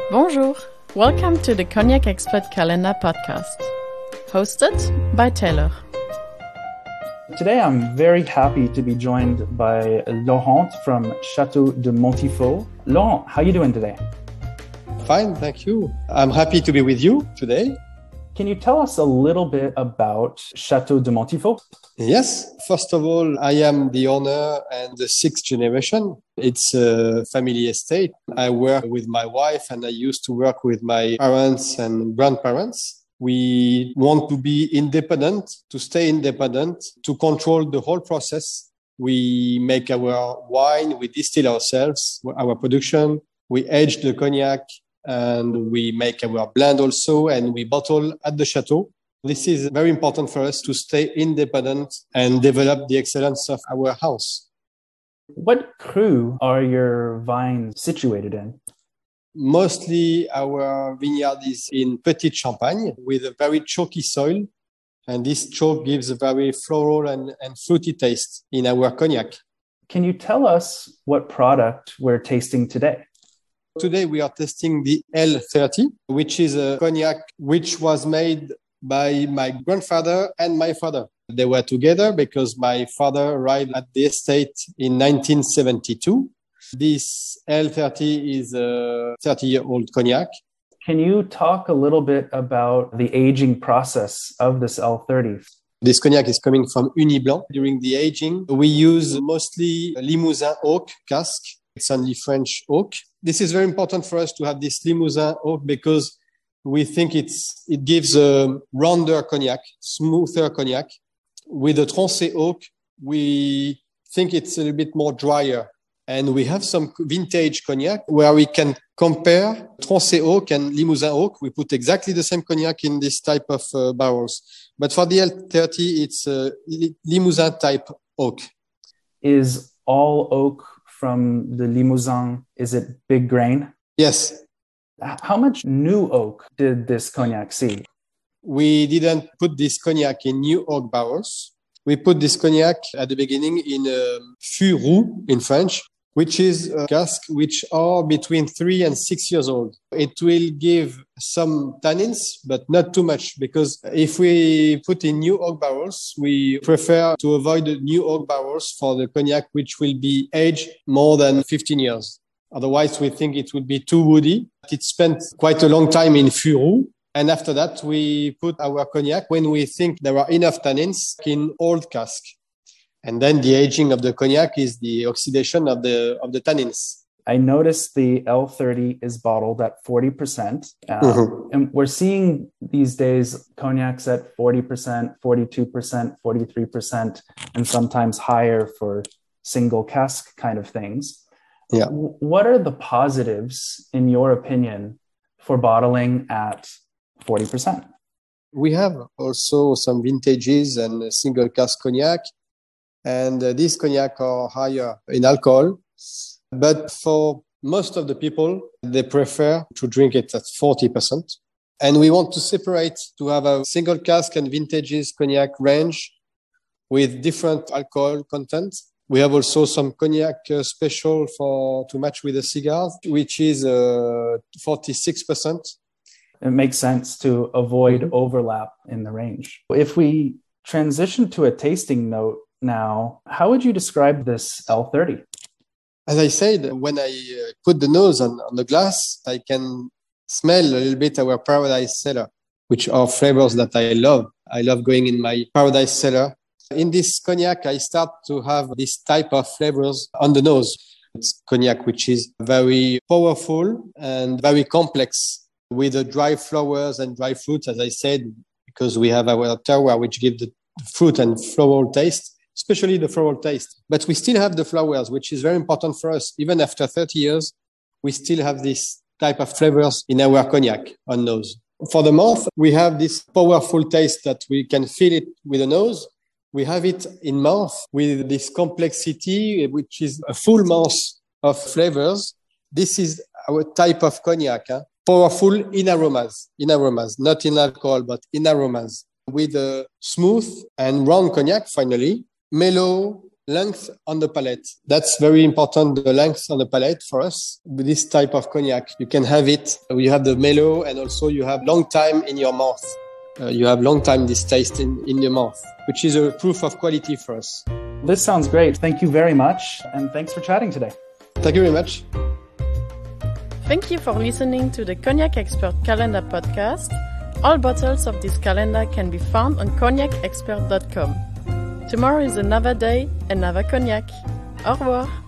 Bonjour, welcome to the Cognac Expert Calendar podcast, hosted by Taylor. Today I'm very happy to be joined by Laurent from Chateau de Montifaux. Laurent, how are you doing today? Fine, thank you. I'm happy to be with you today. Can you tell us a little bit about Chateau de Montifaux? Yes. First of all, I am the owner and the sixth generation. It's a family estate. I work with my wife and I used to work with my parents and grandparents. We want to be independent, to stay independent, to control the whole process. We make our wine, we distill ourselves, our production, we age the cognac, and we make our blend also, and we bottle at the chateau. This is very important for us to stay independent and develop the excellence of our house. What cru are your vines situated in? Mostly our vineyard is in Petite Champagne with a very chalky soil. And this chalk gives a very floral and fruity taste in our cognac. Can you tell us what product we're tasting today? Today we are tasting the L30, which is a cognac which was made by my grandfather and my father. They were together because my father arrived at the estate in 1972. This L30 is a 30-year-old cognac. Can you talk a little bit about the aging process of this L30? This cognac is coming from Uni-Blanc. During the aging, we use mostly Limousin oak cask. It's only French oak. This is very important for us to have this Limousin oak because we think it gives a rounder cognac, smoother cognac. With the Tronchet oak, we think it's a little bit more drier. And we have some vintage cognac where we can compare Tronchet oak and Limousin oak. We put exactly the same cognac in this type of barrels. But for the L30, it's Limousin type oak. Is all oak from the Limousin, is it big grain? Yes. How much new oak did this cognac see? We didn't put this cognac in new oak barrels. We put this cognac at the beginning in fût roux in French, which is a cask which are between 3 and 6 years old. It will give some tannins, but not too much, because if we put in new oak barrels, we prefer to avoid the new oak barrels for the cognac which will be aged more than 15 years. Otherwise, we think it would be too woody. It spent quite a long time in fût roux. And after that, we put our cognac when we think there are enough tannins in old cask. And then the aging of the cognac is the oxidation of the tannins. I noticed the L30 is bottled at 40%. And we're seeing these days cognacs at 40%, 42%, 43%, and sometimes higher for single cask kind of things. Yeah. What are the positives, in your opinion, for bottling at 40%? We have also some vintages and single cask cognac. And these cognac are higher in alcohol. But for most of the people, they prefer to drink it at 40%. And we want to separate, to have a single cask and vintages cognac range with different alcohol content. We have also some cognac special to match with the cigars, which is 46%. It makes sense to avoid overlap in the range. If we transition to a tasting note now, how would you describe this L30? As I said, when I put the nose on the glass, I can smell a little bit our Paradise Cellar, which are flavors that I love. I love going in my Paradise Cellar. In this cognac, I start to have this type of flavors on the nose. It's cognac which is very powerful and very complex with the dry flowers and dry fruits, as I said, because we have our terroir which give the fruit and floral taste, especially the floral taste. But we still have the flowers, which is very important for us. Even after 30 years, we still have this type of flavors in our cognac on nose. For the mouth, we have this powerful taste that we can feel it with the nose. We have it in mouth with this complexity, which is a full mouth of flavors. This is our type of cognac, powerful in aromas, not in alcohol, but in aromas, with a smooth and round cognac, finally, mellow, length on the palate. That's very important, the length on the palate for us. With this type of cognac, you can have it, you have the mellow, and also you have long time in your mouth. You have long time this taste in your mouth, which is a proof of quality for us. This sounds great. Thank you very much. And thanks for chatting today. Thank you very much. Thank you for listening to the Cognac Expert Calendar podcast. All bottles of this calendar can be found on cognacexpert.com. Tomorrow is another day, another cognac. Au revoir.